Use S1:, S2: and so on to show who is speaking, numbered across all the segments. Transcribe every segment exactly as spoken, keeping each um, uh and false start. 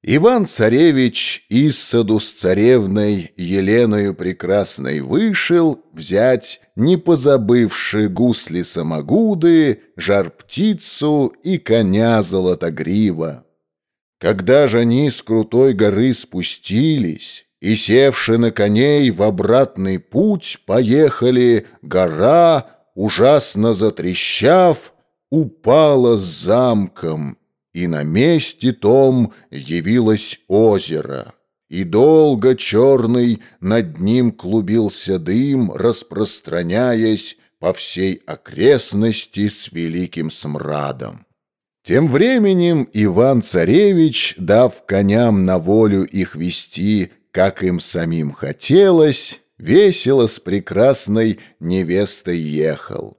S1: Иван-царевич из саду с царевной Еленою прекрасной вышел взять, не позабывши гусли-самогуды, жар-птицу и коня золотогрива. Когда же они с крутой горы спустились и, севши на коней, в обратный путь поехали, гора, ужасно затрещав, упала с замком, и на месте том явилось озеро, и долго черный над ним клубился дым, распространяясь по всей окрестности с великим смрадом. Тем временем Иван-царевич, дав коням на волю их вести, как им самим хотелось, весело с прекрасной невестой ехал.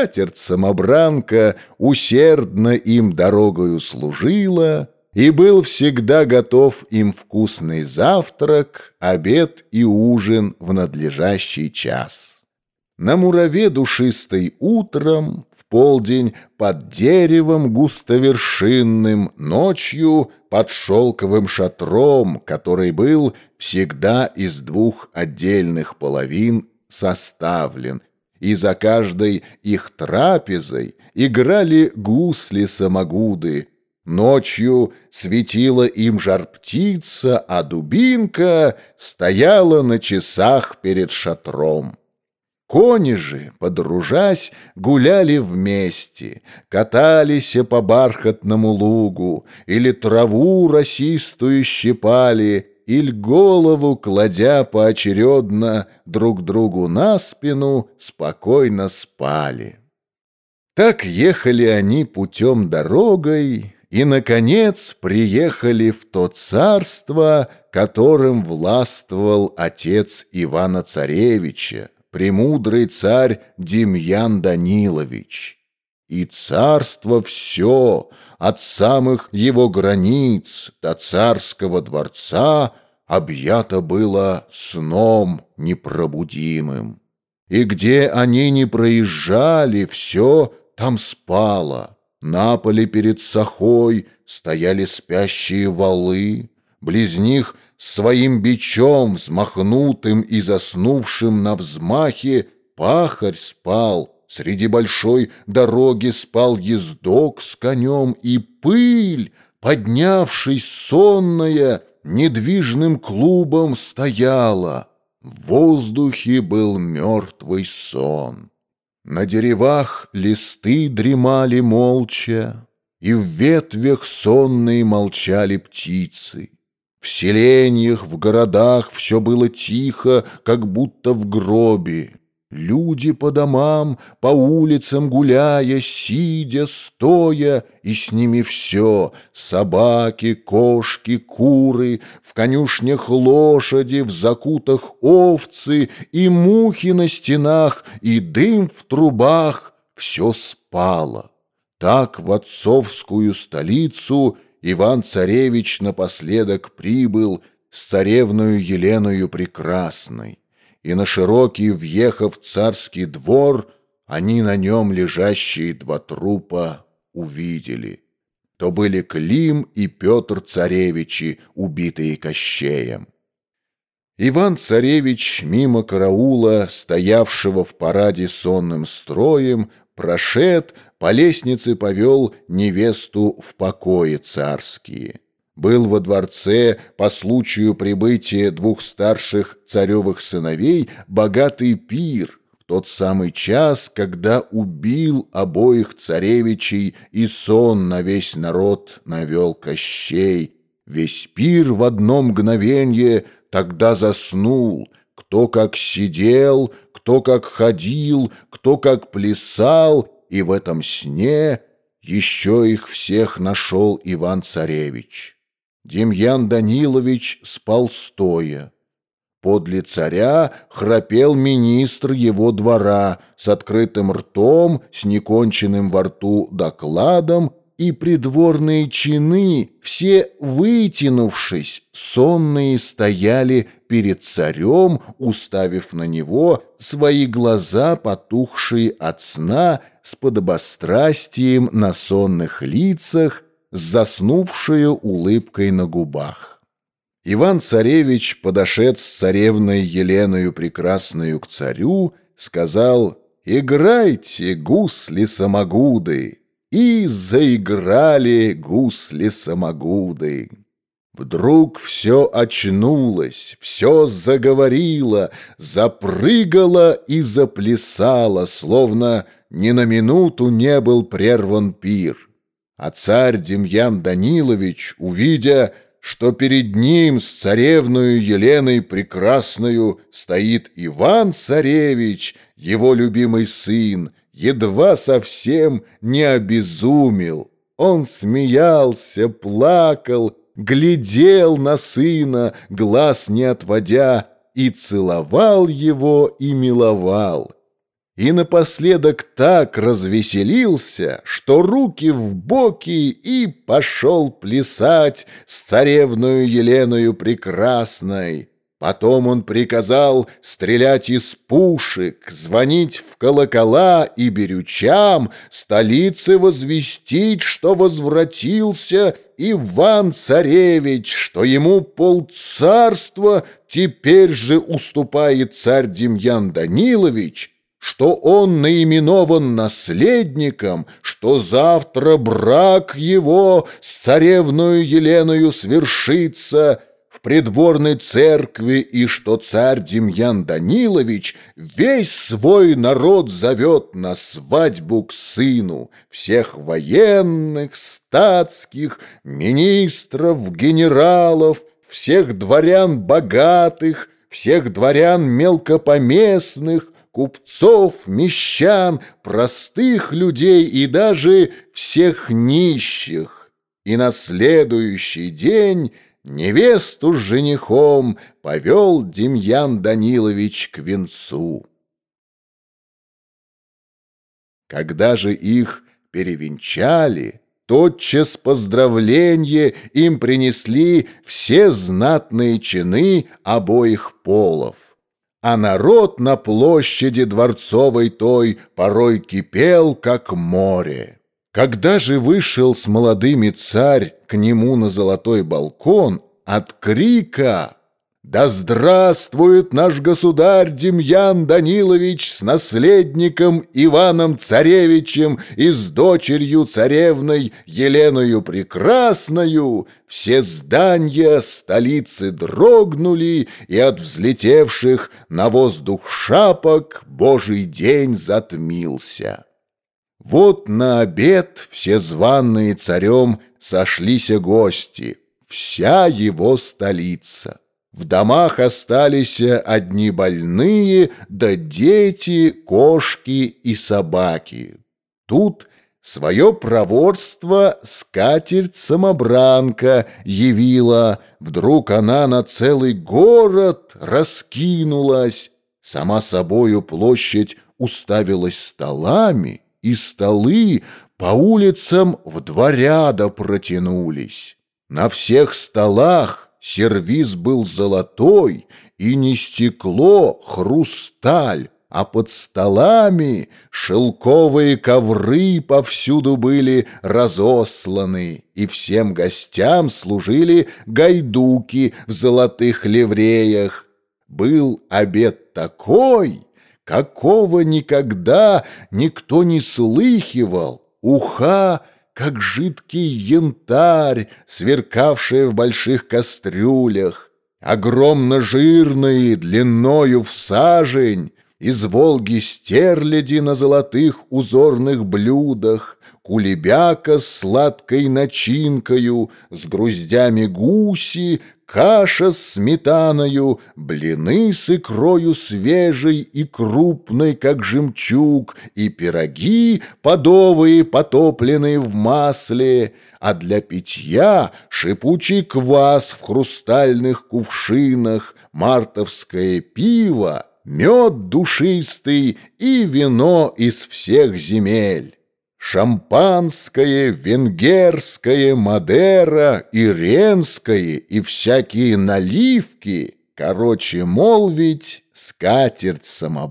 S1: Скатерть-самобранка усердно им дорогою служила, и был всегда готов им вкусный завтрак, обед и ужин в надлежащий час. На мураве душистой утром, в полдень под деревом густовершинным, ночью под шелковым шатром, который был всегда из двух отдельных половин составлен, и за каждой их трапезой играли гусли-самогуды. Ночью светила им жар-птица, а дубинка стояла на часах перед шатром. Кони же, подружась, гуляли вместе, катались по бархатному лугу, или траву росистую щипали, или голову, кладя поочередно друг другу на спину, спокойно спали. Так ехали они путем дорогой и, наконец, приехали в то царство, которым властвовал отец Ивана-царевича, премудрый царь Демьян Данилович. И царство все, от самых его границ до царского дворца, объято было сном непробудимым. И где они не проезжали, все там спало. На поле перед сахой стояли спящие валы, близ них своим бичом, взмахнутым и заснувшим на взмахе, пахарь спал. Среди большой дороги спал ездок с конем, и пыль, поднявшись сонная, недвижным клубом стояла. В воздухе был мертвый сон. На деревах листы дремали молча, и в ветвях сонные молчали птицы. В селениях, в городах все было тихо, как будто в гробе. Люди по домам, по улицам гуляя, сидя, стоя, и с ними все — собаки, кошки, куры, в конюшнях лошади, в закутах овцы, и мухи на стенах, и дым в трубах — все спало. Так в отцовскую столицу Иван-царевич напоследок прибыл с царевною Еленою прекрасной. И на широкий, въехав царский двор, они на нем лежащие два трупа увидели. То были Клим и Петр-царевичи, убитые Кощеем. Иван-царевич мимо караула, стоявшего в параде сонным строем, прошед, по лестнице повел невесту в покои царские. Был во дворце по случаю прибытия двух старших царевых сыновей богатый пир в тот самый час, когда убил обоих царевичей и сон на весь народ навел Кощей. Весь пир в одно мгновенье тогда заснул, кто как сидел, кто как ходил, кто как плясал, и в этом сне еще их всех нашел Иван-царевич. Демьян Данилович спал стоя. Подле царя храпел министр его двора с открытым ртом, с неконченным во рту докладом, и придворные чины, все вытянувшись, сонные стояли перед царем, уставив на него свои глаза, потухшие от сна, с подобострастием на сонных лицах, с заснувшую улыбкой на губах. Иван-царевич, подошед с царевной Еленою Прекрасною к царю, сказал: «Играйте, гусли-самогуды!» И заиграли гусли-самогуды. Вдруг все очнулось, все заговорило, запрыгало и заплясало, словно ни на минуту не был прерван пир. А царь Демьян Данилович, увидя, что перед ним с царевною Еленой Прекрасною стоит Иван-царевич, его любимый сын, едва совсем не обезумел. Он смеялся, плакал, глядел на сына, глаз не отводя, и целовал его и миловал. И напоследок так развеселился, что руки в боки и пошел плясать с царевною Еленою Прекрасной. Потом он приказал стрелять из пушек, звонить в колокола и берючам, столице возвестить, что возвратился Иван-царевич, что ему полцарства теперь же уступает царь Демьян Данилович, что он наименован наследником, что завтра брак его с царевною Еленою свершится в придворной церкви, и что царь Демьян Данилович весь свой народ зовет на свадьбу к сыну, всех военных, статских, министров, генералов, всех дворян богатых, всех дворян мелкопоместных, купцов, мещан, простых людей и даже всех нищих. И на следующий день невесту с женихом повел Демьян Данилович к венцу. Когда же их перевенчали, тотчас поздравленье им принесли все знатные чины обоих полов. А народ на площади дворцовой той порой кипел, как море. Когда же вышел с молодыми царь к нему на золотой балкон, от крика «Да здравствует наш государь Демьян Данилович с наследником Иваном-царевичем и с дочерью царевной Еленою Прекрасною!» все здания столицы дрогнули, и от взлетевших на воздух шапок Божий день затмился. Вот на обед все званные царем сошлися гости, вся его столица. В домах остались одни больные, да дети, кошки и собаки. Тут свое проворство скатерть-самобранка явила. Вдруг она на целый город раскинулась. Сама собою площадь уставилась столами, и столы по улицам в два ряда протянулись. На всех столах сервиз был золотой, и не стекло, хрусталь, а под столами шелковые ковры повсюду были разосланы, и всем гостям служили гайдуки в золотых ливреях. Был обед такой, какого никогда никто не слыхивал. Уха, как жидкий янтарь, сверкавшая в больших кастрюлях, огромно жирные, длинною в сажень, из Волги стерляди на золотых узорных блюдах, кулебяка с сладкой начинкою, с груздями гуси, каша с сметаною, блины с икрою свежей и крупной, как жемчуг, и пироги подовые, потопленные в масле, а для питья шипучий квас в хрустальных кувшинах, мартовское пиво, мед душистый и вино из всех земель. Шампанское, венгерское, мадера, иренское и всякие наливки. Короче, молвить,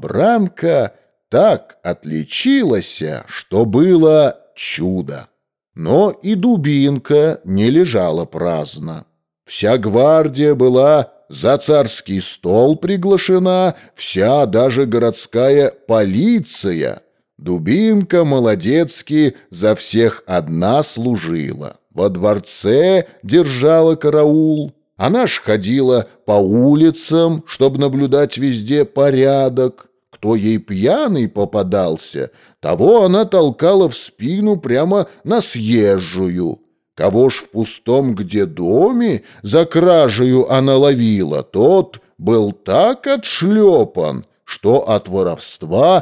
S1: скатерть-самобранка так отличилась, что было чудо. Но и Дубинка не лежала праздно. Вся гвардия была за царский стол приглашена, вся даже городская полиция. Дубинка молодецки за всех одна служила. Во дворце держала караул. Она ж ходила по улицам, чтобы наблюдать везде порядок. Кто ей пьяный попадался, того она толкала в спину прямо на съезжую. Кого ж в пустом где доме за кражею она ловила, тот был так отшлепан, что от воровства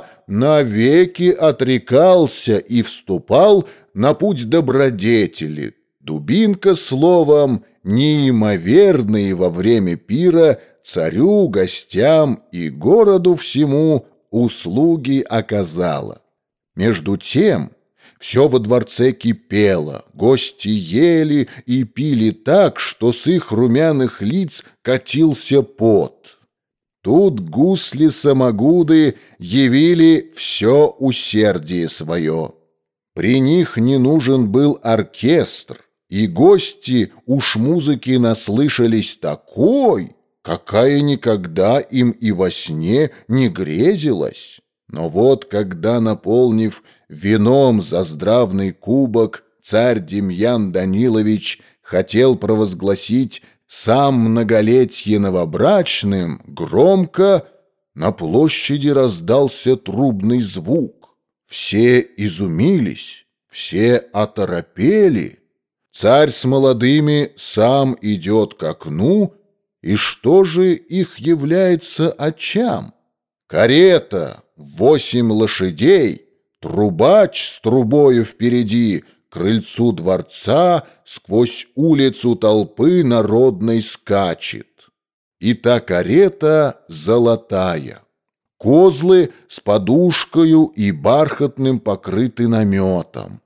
S1: навеки отрекался и вступал на путь добродетели. Дубинка, словом, неимоверные во время пира царю, гостям и городу всему услуги оказала. Между тем все во дворце кипело, гости ели и пили так, что с их румяных лиц катился пот. Тут гусли-самогуды явили все усердие свое. При них не нужен был оркестр, и гости уж музыки наслышались такой, какая никогда им и во сне не грезилась. Но вот когда, наполнив вином заздравный кубок, царь Демьян Данилович хотел провозгласить сам многолетье новобрачным, громко на площади раздался трубный звук. Все изумились, все оторопели. Царь с молодыми сам идет к окну, и что же их является очам? Карета, восемь лошадей, трубач с трубою впереди, к крыльцу дворца сквозь улицу толпы народной скачет. И та карета золотая, козлы с подушкою и бархатным покрыты наметом.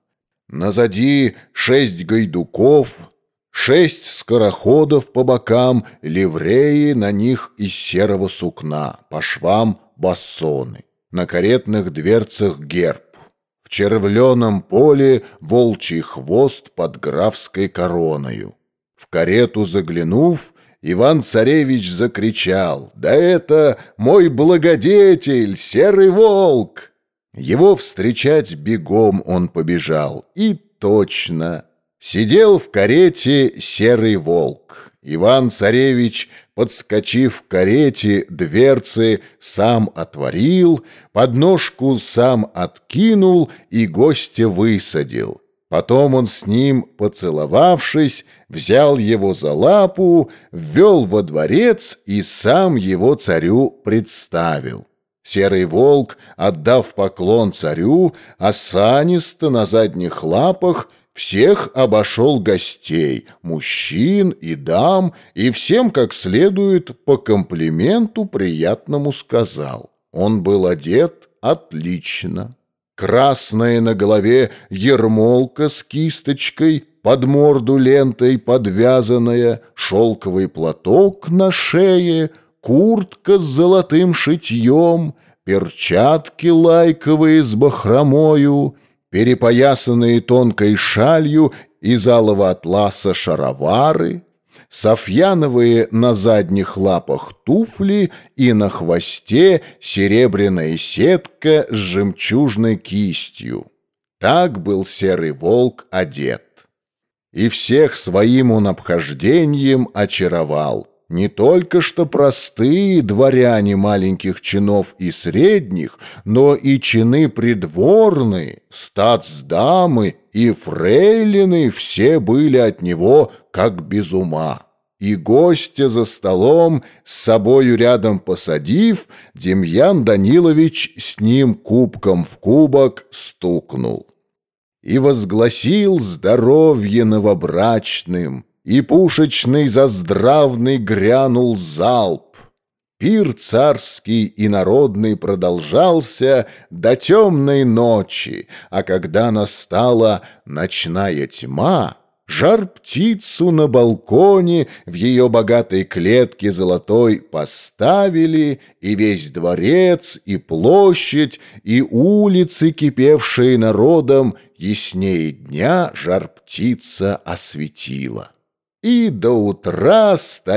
S1: Назади шесть гайдуков, шесть скороходов по бокам, ливреи на них из серого сукна, по швам бассоны, на каретных дверцах герб, в червленом поле волчий хвост под графской короною. В карету заглянув, Иван-царевич закричал: «Да это мой благодетель, серый волк!» Его встречать бегом он побежал, и точно сидел в карете серый волк. Иван-царевич, подскочив к карете, дверцы сам отворил, подножку сам откинул и гостя высадил. Потом он с ним, поцеловавшись, взял его за лапу, ввел во дворец и сам его царю представил. Серый волк, отдав поклон царю, осанисто на задних лапах всех обошел гостей, мужчин и дам, и всем как следует по комплименту приятному сказал. Он был одет отлично. Красная на голове ермолка с кисточкой, под морду лентой подвязанная, шелковый платок на шее, куртка с золотым шитьем, перчатки лайковые с бахромою, перепоясанные тонкой шалью из алого атласа шаровары, софьяновые на задних лапах туфли и на хвосте серебряная сетка с жемчужной кистью. Так был серый волк одет. И всех своим он обхождением очаровал. Не только что простые дворяне маленьких чинов и средних, но и чины придворные, статсдамы и фрейлины все были от него как без ума. И гостя за столом с собою рядом посадив, Демьян Данилович с ним кубком в кубок стукнул. И возгласил здоровье новобрачным, и пушечный заздравный грянул залп. Пир царский и народный продолжался до темной ночи, а когда настала ночная тьма, Жар-птицу на балконе в ее богатой клетке золотой поставили, и весь дворец, и площадь, и улицы, кипевшие народом, яснее дня жар-птица осветила. И до утра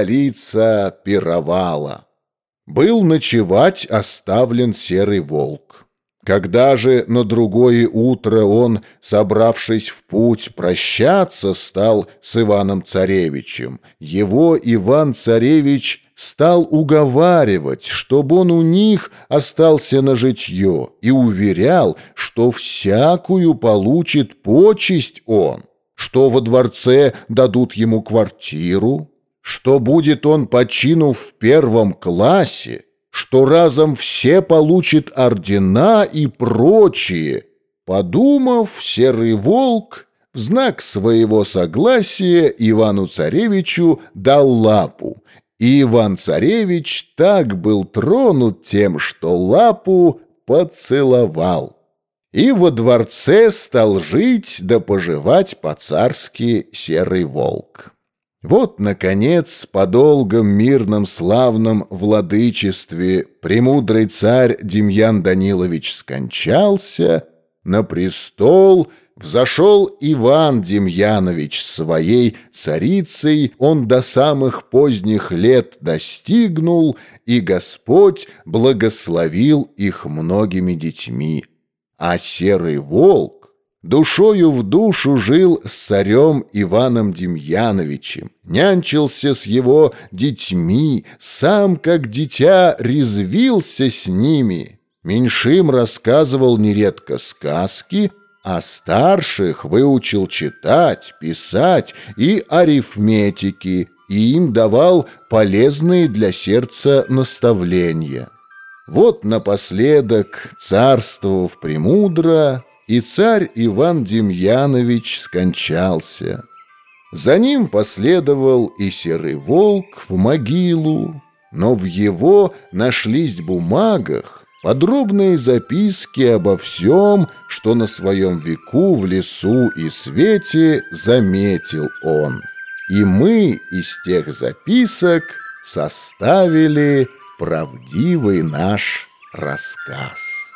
S1: столица пировала. Был ночевать оставлен серый волк. Когда же на другое утро он, собравшись в путь, прощаться стал с Иваном-царевичем, его Иван-царевич стал уговаривать, чтобы он у них остался на житье, и уверял, что всякую получит почесть он, что во дворце дадут ему квартиру, что будет он по чину в первом классе, что разом все получат ордена и прочее. Подумав, серый волк в знак своего согласия Ивану-царевичу дал лапу, и Иван-царевич так был тронут тем, что лапу поцеловал. И во дворце стал жить да поживать по-царски серый волк. Вот, наконец, по долгом мирном славном владычестве премудрый царь Демьян Данилович скончался, на престол взошел Иван Демьянович своей царицей, он до самых поздних лет достигнул, и Господь благословил их многими детьми. А серый волк душою в душу жил с царем Иваном Демьяновичем, нянчился с его детьми, сам, как дитя, резвился с ними. Меньшим рассказывал нередко сказки, а старших выучил читать, писать и арифметики, и им давал полезные для сердца наставления. Вот напоследок, царствовав премудро, и царь Иван Демьянович скончался. За ним последовал и серый волк в могилу, но в его нашлись бумагах подробные записки обо всем, что на своем веку в лесу и свете заметил он. И мы из тех записок составили правдивый наш рассказ.